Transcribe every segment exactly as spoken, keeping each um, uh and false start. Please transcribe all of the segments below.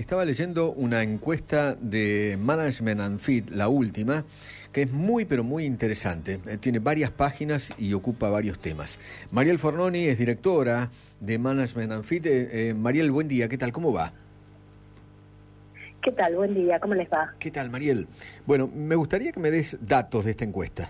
estaba leyendo una encuesta de Management and Fit, la última, que es muy, pero muy interesante. Eh, tiene varias páginas y ocupa varios temas. Mariel Fornoni es directora de Management and Fit. Eh, eh, Mariel, buen día. ¿Qué tal? ¿Cómo va? ¿Qué tal? Buen día. ¿Cómo les va? ¿Qué tal, Mariel? Bueno, me gustaría que me des datos de esta encuesta.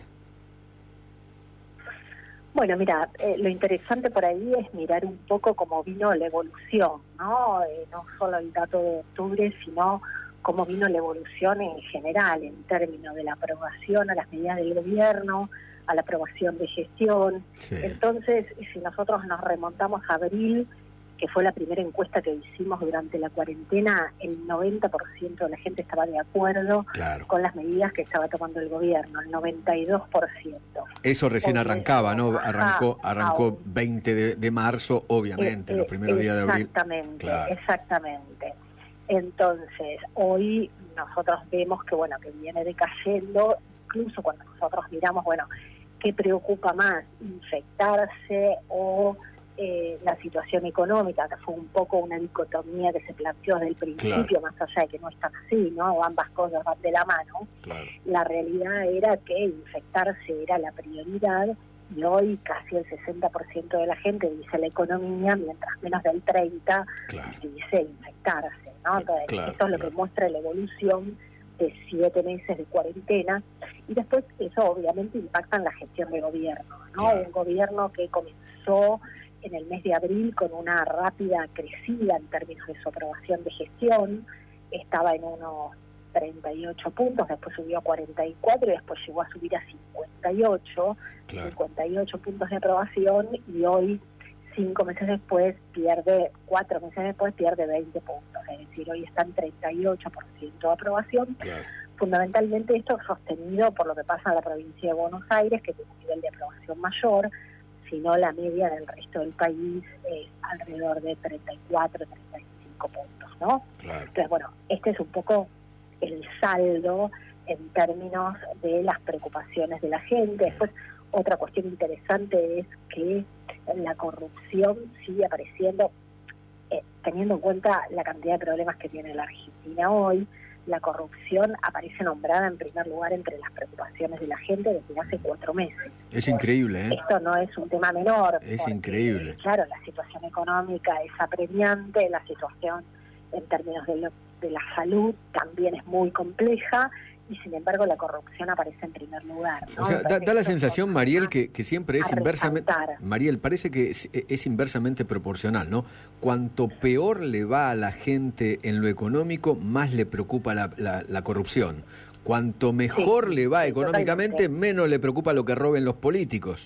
Bueno, mira, eh, lo interesante por ahí es mirar un poco cómo vino la evolución, ¿no? Eh, no solo el dato de octubre, sino cómo vino la evolución en general, en términos de la aprobación a las medidas del gobierno, a la aprobación de gestión. Sí. Entonces, si nosotros nos remontamos a abril, que fue la primera encuesta que hicimos durante la cuarentena, el noventa por ciento de la gente estaba de acuerdo claro. con las medidas que estaba tomando el gobierno, el noventa y dos por ciento. Eso recién Obviamente, arrancaba, ¿no? Arrancó arrancó aún. veinte de marzo, obviamente, eh, los primeros días de abril. Exactamente, claro. exactamente. Entonces, hoy nosotros vemos que, bueno, que viene decayendo, incluso cuando nosotros miramos, bueno, ¿qué preocupa más? ¿Infectarse o Eh, la situación económica, que fue un poco una dicotomía que se planteó desde el principio, claro. más allá de que no es tan así, ¿no? Ambas cosas van de la mano. Claro. La realidad era que infectarse era la prioridad y hoy casi el sesenta por ciento de la gente dice la economía, mientras menos del treinta por ciento claro. dice infectarse, ¿no? Entonces, claro, eso es lo claro. que muestra la evolución de siete meses de cuarentena, y después eso obviamente impacta en la gestión de gobierno, ¿no? Claro. Un gobierno que comenzó en el mes de abril con una rápida crecida en términos de su aprobación de gestión, estaba en unos treinta y ocho puntos, después subió a cuarenta y cuatro y después llegó a subir a cincuenta y ocho, claro. cincuenta y ocho puntos de aprobación, y hoy, cinco meses después, pierde, cuatro meses después, pierde veinte puntos, es decir, hoy está en treinta y ocho por ciento de aprobación. Claro. Fundamentalmente esto sostenido por lo que pasa en la provincia de Buenos Aires, que tiene un nivel de aprobación mayor, sino la media del resto del país es alrededor de treinta y cuatro, treinta y cinco puntos, ¿no? Claro. Entonces, bueno, este es un poco el saldo en términos de las preocupaciones de la gente. Después, otra cuestión interesante es que la corrupción sigue apareciendo, eh, teniendo en cuenta la cantidad de problemas que tiene la Argentina hoy. La corrupción aparece nombrada en primer lugar entre las preocupaciones de la gente desde hace cuatro meses. Es increíble, ¿eh? Esto no es un tema menor. Es porque, increíble. Claro, la situación económica es apremiante, la situación en términos de, lo, de la salud también es muy compleja, y sin embargo la corrupción aparece en primer lugar, ¿no? O sea, da, da la sensación, Mariel, que, que siempre es inversamente... Mariel, parece que es, es inversamente proporcional, ¿no? Cuanto peor le va a la gente en lo económico, más le preocupa la, la, la corrupción. Cuanto mejor sí, le va sí, económicamente, totalmente. menos le preocupa lo que roben los políticos.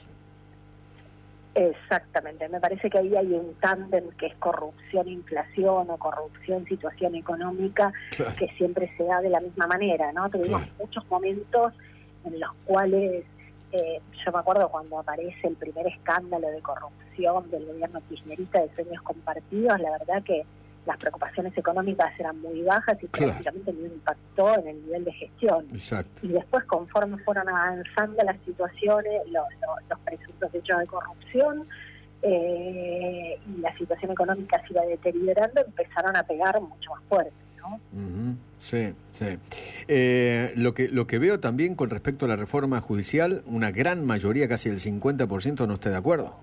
Exactamente, me parece que ahí hay un tándem que es corrupción-inflación o corrupción-situación económica, claro. que siempre se da de la misma manera, ¿no? Tuvimos claro. muchos momentos en los cuales, eh, yo me acuerdo cuando aparece el primer escándalo de corrupción del gobierno kirchnerista de Sueños Compartidos, la verdad que las preocupaciones económicas eran muy bajas y claro. prácticamente no impactó en el nivel de gestión. Exacto. Y después, conforme fueron avanzando las situaciones, los, los, los presuntos hechos de corrupción, eh, y la situación económica se iba deteriorando, empezaron a pegar mucho más fuerte, ¿no? Uh-huh. Sí, sí. Eh, lo que lo que veo también con respecto a la reforma judicial, una gran mayoría, casi el cincuenta por ciento, no está de acuerdo.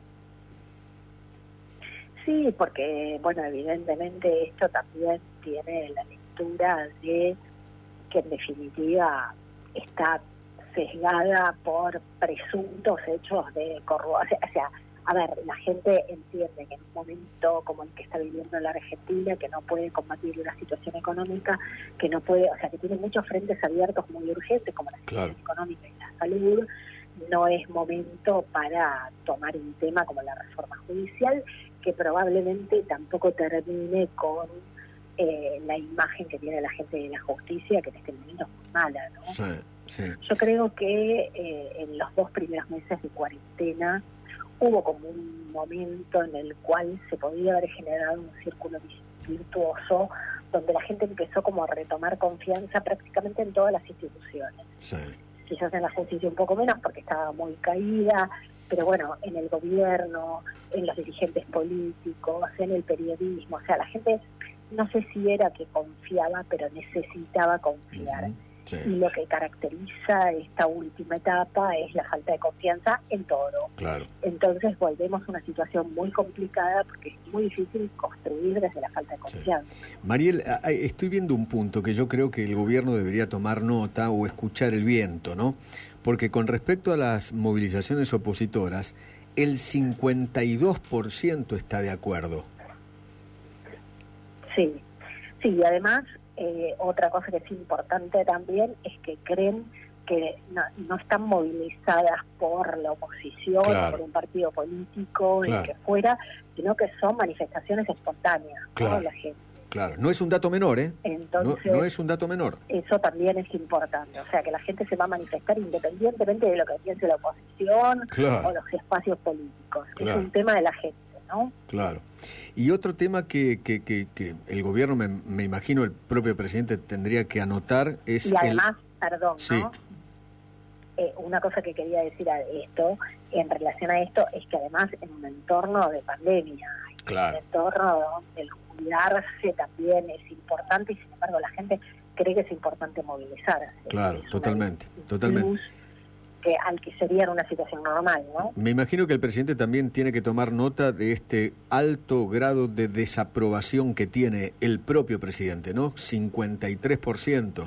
Sí, porque, bueno, evidentemente esto también tiene la lectura de que en definitiva está sesgada por presuntos hechos de corrupción. O sea, a ver, la gente entiende que en un momento como el que está viviendo la Argentina, que no puede combatir la situación económica, que no puede, o sea, que tiene muchos frentes abiertos muy urgentes, como la situación claro. económica y la salud, no es momento para tomar un tema como la reforma judicial, que probablemente tampoco termine con eh, la imagen que tiene la gente de la justicia, que en este momento es muy mala, ¿no? Sí, sí. Yo creo que eh, en los dos primeros meses de cuarentena hubo como un momento en el cual se podía haber generado un círculo virtuoso, donde la gente empezó como a retomar confianza prácticamente en todas las instituciones. Sí. Quizás en la justicia un poco menos porque estaba muy caída, pero bueno, en el gobierno, en los dirigentes políticos, en el periodismo, o sea, la gente no sé si era que confiaba, pero necesitaba confiar. Uh-huh. Sí. Y lo que caracteriza esta última etapa es la falta de confianza en todo. Claro. Entonces volvemos a una situación muy complicada porque es muy difícil construir desde la falta de confianza. Sí. Mariel, estoy viendo un punto que yo creo que el gobierno debería tomar nota o escuchar el viento, ¿no? Porque con respecto a las movilizaciones opositoras, el cincuenta y dos por ciento está de acuerdo. Sí, sí, y además... Eh, otra cosa que es importante también es que creen que no, no están movilizadas por la oposición, claro, por un partido político, claro, el que fuera, sino que son manifestaciones espontáneas, claro, ¿no? La gente. Claro, no es un dato menor, ¿eh? Entonces, no, no es un dato menor. Eso también es importante, o sea, que la gente se va a manifestar independientemente de lo que piense la oposición, claro, o los espacios políticos. Claro. Es un tema de la gente, ¿no? Claro. Y otro tema que, que, que, que el gobierno, me, me imagino el propio presidente tendría que anotar es... Y además, el... perdón, sí. ¿no? Eh, una cosa que quería decir a esto, en relación a esto, es que además en un entorno de pandemia, claro, en un entorno donde el cuidarse también es importante y sin embargo la gente cree que es importante movilizarse. Claro, es totalmente, una, totalmente. Que al que sería en una situación normal, ¿no? Me imagino que el presidente también tiene que tomar nota de este alto grado de desaprobación que tiene el propio presidente, ¿no? cincuenta y tres por ciento.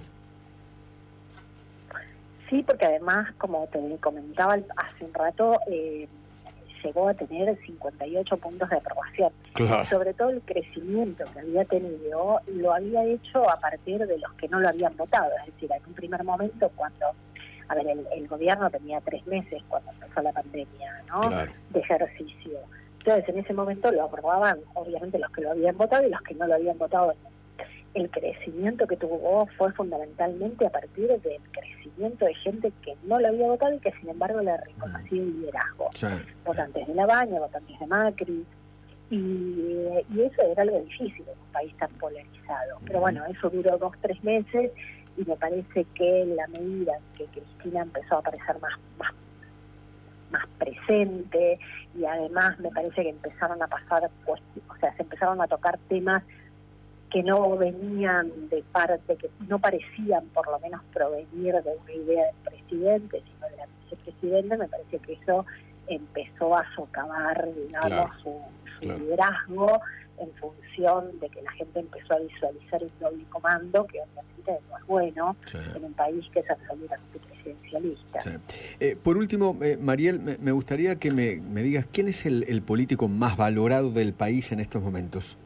Sí, porque además, como te comentaba hace un rato, eh, llegó a tener cincuenta y ocho puntos de aprobación. Claro. Sobre todo el crecimiento que había tenido, lo había hecho a partir de los que no lo habían votado. Es decir, en un primer momento, cuando... A ver, el, el gobierno tenía tres meses cuando empezó la pandemia, ¿no? Claro. De ejercicio. Entonces, en ese momento lo aprobaban, obviamente, los que lo habían votado y los que no lo habían votado. El crecimiento que tuvo fue fundamentalmente a partir del crecimiento de gente que no lo había votado y que, sin embargo, le reconocía el liderazgo. Sí. Votantes de La Baña, votantes de Macri. Y, y eso era algo difícil en un país tan polarizado. Pero bueno, eso duró dos, tres meses. Y me parece que en la medida en que Cristina empezó a aparecer más, más, más presente, y además me parece que empezaron a pasar, pues, o sea, se empezaron a tocar temas que no venían de parte, que no parecían por lo menos provenir de una idea del presidente, sino de la vicepresidenta, me parece que eso empezó a socavar, digamos, claro, su, su claro. liderazgo, en función de que la gente empezó a visualizar un doble comando, que obviamente no es bueno, sí, en un país que es absolutamente presidencialista. Sí. Eh, por último, eh, Mariel, me, me gustaría que me, me digas, ¿quién es el, el político más valorado del país en estos momentos?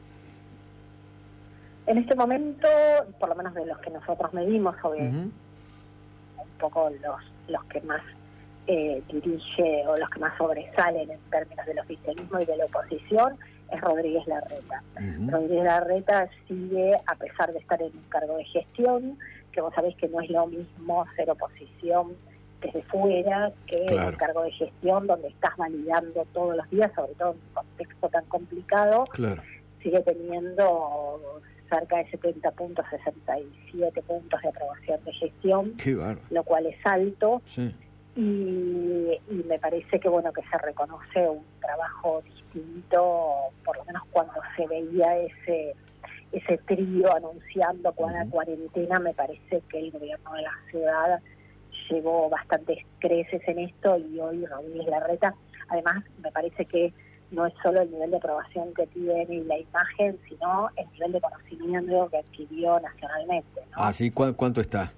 En este momento, por lo menos de los que nosotros medimos, sobre uh-huh. un poco los, los que más eh, dirige o los que más sobresalen en términos del oficialismo y de la oposición, es Rodríguez Larreta. Uh-huh. Rodríguez Larreta sigue, a pesar de estar en un cargo de gestión, que vos sabés que no es lo mismo ser oposición desde fuera que claro. un cargo de gestión donde estás validando todos los días, sobre todo en un contexto tan complicado, claro. sigue teniendo cerca de setenta puntos, sesenta y siete puntos de aprobación de gestión, lo cual es alto. Sí. Y, y me parece que bueno que se reconoce un trabajo distinto, por lo menos cuando se veía ese ese trío anunciando cada uh-huh. cuarentena. Me parece que el gobierno de la ciudad llevó bastantes creces en esto, y hoy Rodríguez Larreta, además me parece que no es solo el nivel de aprobación que tiene y la imagen, sino el nivel de conocimiento que adquirió nacionalmente, ¿no? Ah, sí, ¿Cu- ¿cuánto está?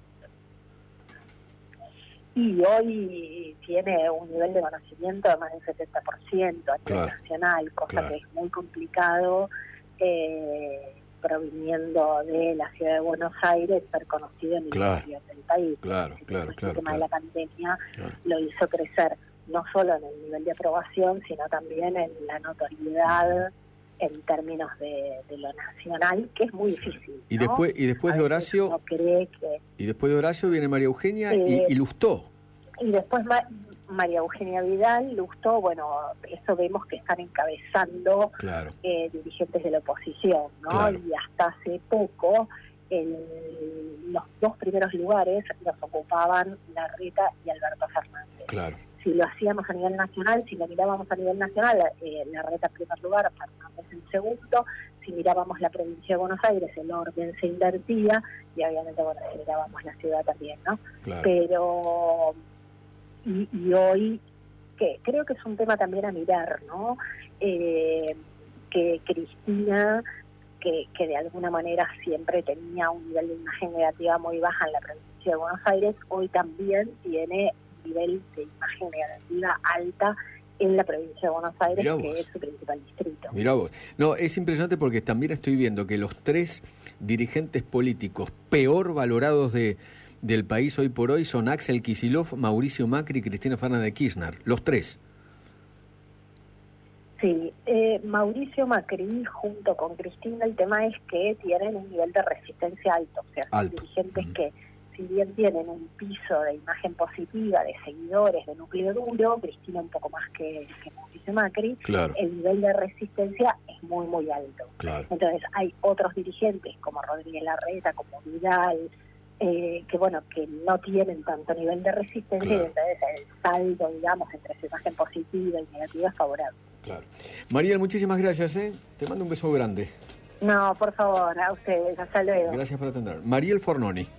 Y hoy tiene un nivel de conocimiento de más del setenta por ciento a nivel claro, nacional, cosa claro. que es muy complicado, eh, proviniendo de la ciudad de Buenos Aires, ser conocido en el claro, interior del país. Claro, claro, el claro. tema claro. de la pandemia claro. lo hizo crecer no solo en el nivel de aprobación, sino también en la notoriedad en términos de, de lo nacional, que es muy difícil. Y ¿no? después y después de Horacio, no cree que, y después de Horacio viene María Eugenia eh, y, y Lustó. Y después Ma- María Eugenia Vidal, Lustó, bueno, eso vemos que están encabezando claro. eh, dirigentes de la oposición, ¿no? Claro. Y hasta hace poco el, los dos primeros lugares los ocupaban Larreta y Alberto Fernández. Claro. Si lo hacíamos a nivel nacional, si lo mirábamos a nivel nacional, eh, Larreta en primer lugar, Fernández en segundo. Si mirábamos la provincia de Buenos Aires, el orden se invertía, y obviamente, bueno, si mirábamos la ciudad también, ¿no? Claro. Pero, y, y hoy, que creo que es un tema también a mirar, ¿no? Eh, que Cristina, que, que de alguna manera siempre tenía un nivel de imagen negativa muy baja en la provincia de Buenos Aires, hoy también tiene un nivel de imagen negativa alta en la provincia de Buenos Aires, que es su principal distrito. Mirá vos. No, es impresionante porque también estoy viendo que los tres dirigentes políticos peor valorados de del país hoy por hoy son Axel Kicillof, Mauricio Macri y Cristina Fernández de Kirchner. Los tres. Sí, eh, Mauricio Macri junto con Cristina, el tema es que tienen un nivel de resistencia alto, o sea, son alto. dirigentes uh-huh. que si bien tienen un piso de imagen positiva, de seguidores, de núcleo duro, Cristina un poco más que, que Mauricio Macri, claro. el nivel de resistencia es muy, muy alto. Claro. Entonces hay otros dirigentes como Rodríguez Larreta, como Vidal, eh, que bueno, que no tienen tanto nivel de resistencia, claro. y entonces el saldo, digamos, entre su imagen positiva y negativa es favorable. Claro. Mariel, muchísimas gracias, ¿eh? Te mando un beso grande. No, por favor, a ustedes, hasta luego. Gracias por atender. Mariel Fornoni.